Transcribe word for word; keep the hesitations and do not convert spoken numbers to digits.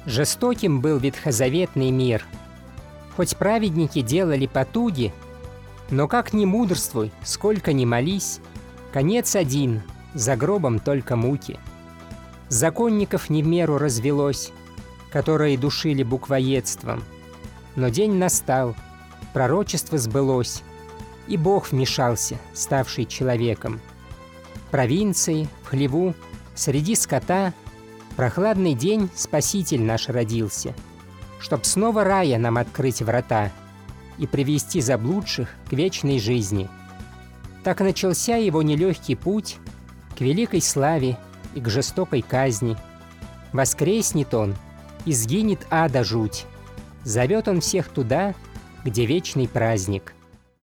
Жестоким был ветхозаветный мир. Хоть праведники делали потуги, но как ни мудрствуй, сколько ни молись, конец один, за гробом только муки. Законников не в меру развелось, которые душили буквоедством. Но день настал, пророчество сбылось, и Бог вмешался, ставший человеком. В провинции, в хлеву, среди скота прохладный день Спаситель наш родился, чтоб снова рая нам открыть врата и привести заблудших к вечной жизни. Так начался его нелегкий путь к великой славе и к жестокой казни. Воскреснет он, и сгинет ада жуть. Зовет он всех туда, где вечный праздник.